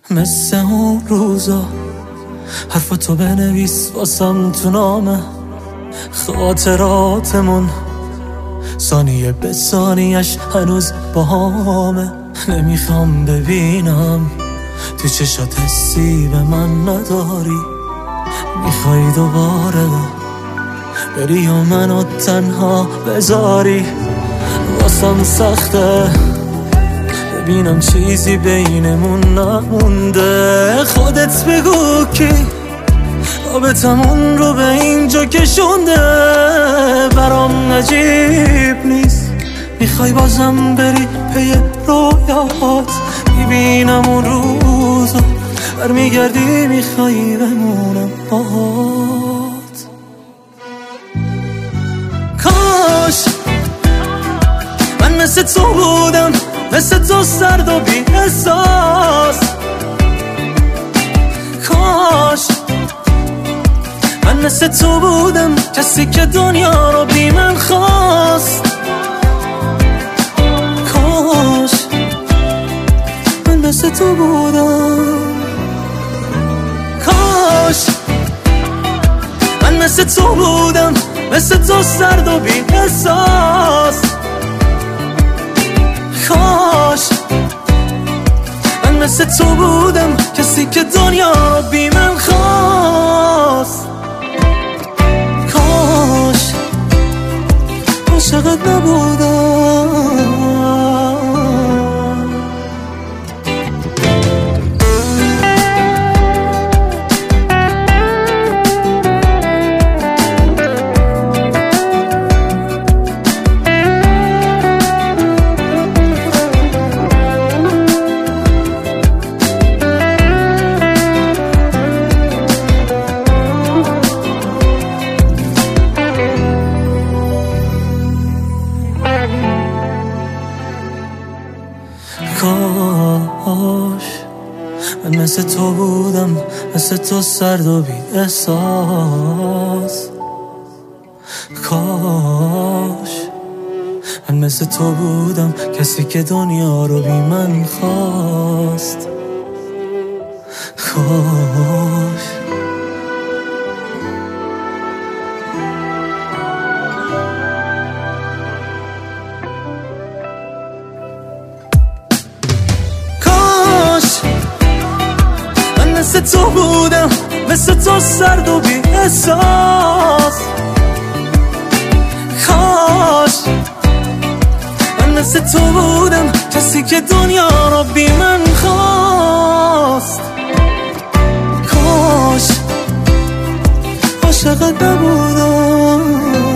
مثل اون روزا حرفتو بنویس واسم تو نامه خاطراتمون ثانیه به ثانیش هنوز باهامه. نمیخوام ببینم تو چشات حسی به من نداری، میخوای دوباره بری و منو تنها بذاری. واسم سخته ببینم چیزی بینمون نمونده. خودت بگو کی رابطمون رو به اینجا کشونده. برام عجیب نیست میخوای بازم بری پی رویات، میبینم اون روزا برمیگردی میخوای بمونم باهات. کاش من مثل تو بودم، مثل تو سرد و بی احساس. کاش من مثل تو بودم، کسی که دنیا رو بی من خواست. کاش من مثل تو بودم. کاش من مثل تو بودم، مثل تو سرد و بی احساس. کاش من مثل تو بودم، کسی که دنیا رو بی من خواست. کاش عاشقت نبودم. کاش من مثل تو بودم، مثل تو سرد و بی احساس. کاش من مثل تو بودم، کسی که دنیا رو بی من خواست. کاش مثل تو بودم، مثل تو سرد و بی احساس. کاش من مثل تو بودم، کسی که دنیا رو بی من خواست. کاش عاشقت نبودم.